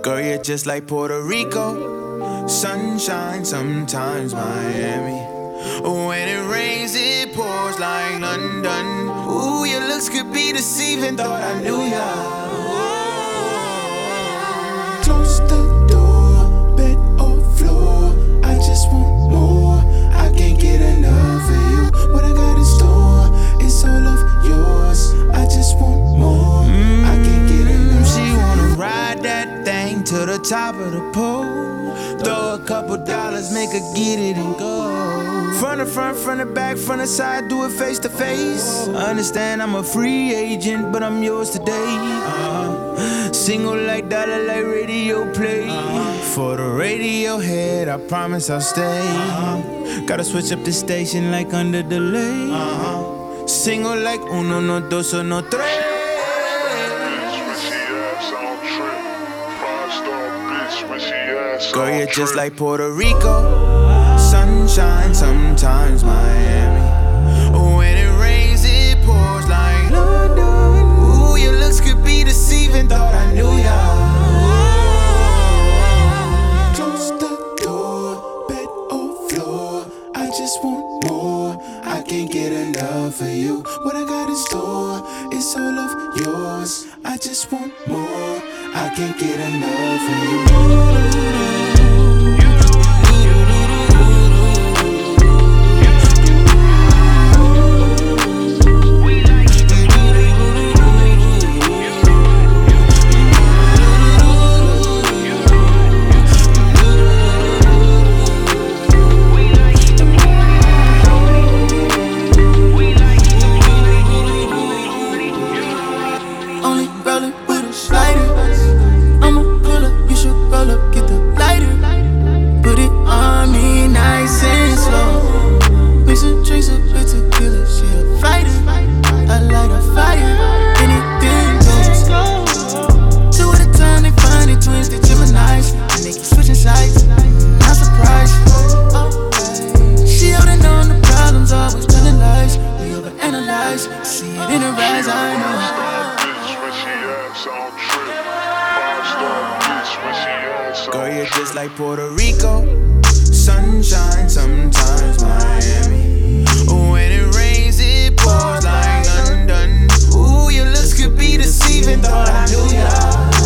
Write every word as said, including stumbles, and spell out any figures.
Girl, you're just like Puerto Rico. Sunshine, sometimes Miami. When it rains, it pours like London. Ooh, your looks could be deceiving, thought I knew ya. Close the door, bed or floor. I just want more. I can't get enough of you. What I got in store, it's all of yours. I just want more. Mm, I can't get enough. She wanna ride that thing to the top of the pole. Throw a couple dollars, make her get it and go. Front to front, front to back, front to side, do it face to face. Understand I'm a free agent, but I'm yours today. Uh, single like dollar, like radio play. Uh, For the radio head, I promise I'll stay. Uh, Gotta switch up the station like under delay. Uh, Single like uno, no dos, no tres. Girl, you're just like Puerto Rico. Sunshine, sometimes Miami. When it rains, it pours like London. Ooh, your looks could be deceiving, thought I knew ya. Close the door, bed or floor. I just want more. I can't get enough of you. What I got in store, it's all of yours. I just want more. I can't get enough of you. Girl, you're just like Puerto Rico. Sunshine, sometimes Miami. When it rains, it pours like London. Ooh, your looks could be deceiving, thought I knew ya.